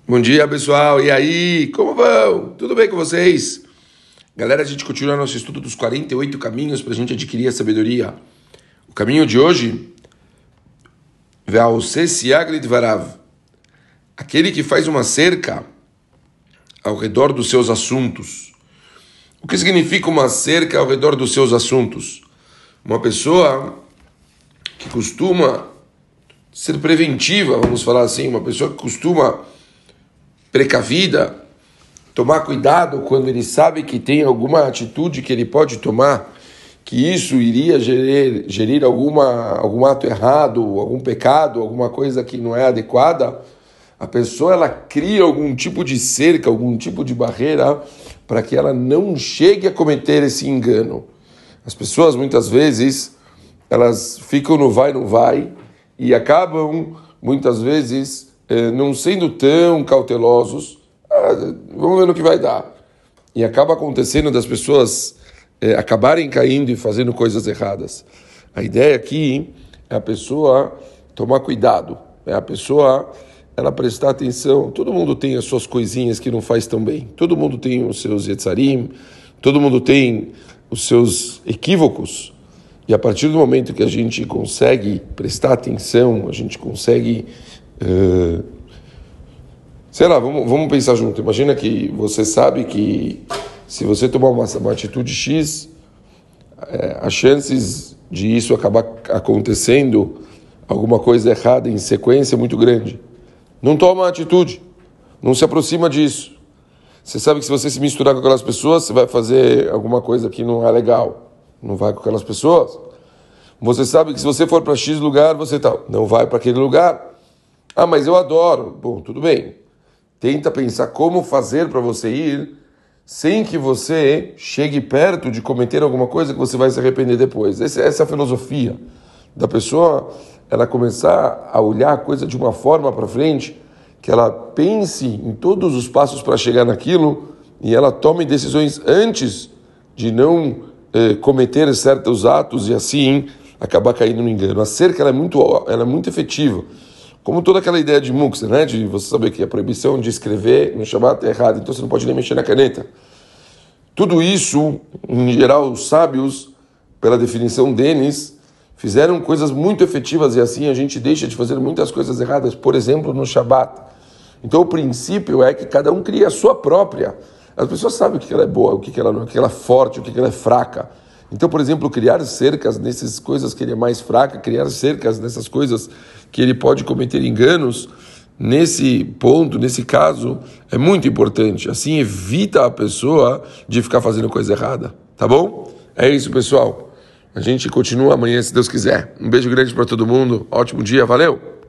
Bom dia, pessoal. E aí, como vão? Tudo bem com vocês? Galera, a gente continua nosso estudo dos 48 caminhos para a gente adquirir a sabedoria. O caminho de hoje, aquele que faz uma cerca ao redor dos seus assuntos. O que significa uma cerca ao redor dos seus assuntos? Uma pessoa que costuma ser preventiva, vamos falar assim, uma pessoa que costuma precavida, tomar cuidado quando ele sabe que tem alguma atitude que ele pode tomar, que isso iria gerir algum ato errado, algum pecado, alguma coisa que não é adequada. A pessoa ela cria algum tipo de cerca, algum tipo de barreira para que ela não chegue a cometer esse engano. As pessoas muitas vezes elas ficam no vai, não vai e acabam muitas vezes não sendo tão cautelosos. Vamos ver no que vai dar. E acaba acontecendo das pessoas acabarem caindo e fazendo coisas erradas. A ideia aqui é a pessoa tomar cuidado, é a pessoa ela prestar atenção. Todo mundo tem as suas coisinhas que não faz tão bem. Todo mundo tem os seus yetzarim, todo mundo tem os seus equívocos. E a partir do momento que a gente consegue prestar atenção, a gente consegue... vamos pensar junto. Imagina que você sabe que se você tomar uma atitude X, as chances de isso acabar acontecendo alguma coisa errada em sequência é muito grande. Não toma uma atitude, não se aproxima disso. Você sabe que se você se misturar com aquelas pessoas, você vai fazer alguma coisa que não é legal. Não vai com aquelas pessoas. Você sabe que se você for para X lugar, você não vai para aquele lugar. Ah, mas eu adoro. Bom, tudo bem. Tenta pensar como fazer para você ir sem que você chegue perto de cometer alguma coisa que você vai se arrepender depois. Essa é a filosofia da pessoa, ela começar a olhar a coisa de uma forma para frente, que ela pense em todos os passos para chegar naquilo e ela tome decisões antes de não cometer certos atos e assim acabar caindo no engano. A cerca ela é muito efetiva. Como toda aquela ideia de muktzah, né? De você saber que a proibição de escrever no Shabbat é errada, então você não pode nem mexer na caneta. Tudo isso, em geral, os sábios, pela definição deles, fizeram coisas muito efetivas e assim a gente deixa de fazer muitas coisas erradas, por exemplo, no Shabbat. Então o princípio é que cada um cria a sua própria. As pessoas sabem o que ela é boa, o que ela não é, o que ela é forte, o que ela é fraca. Então, por exemplo, criar cercas nessas coisas que ele é mais fraca, criar cercas nessas coisas que ele pode cometer enganos, nesse ponto, nesse caso, é muito importante. Assim, evita a pessoa de ficar fazendo coisa errada. Tá bom? É isso, pessoal. A gente continua amanhã, se Deus quiser. Um beijo grande para todo mundo. Ótimo dia. Valeu!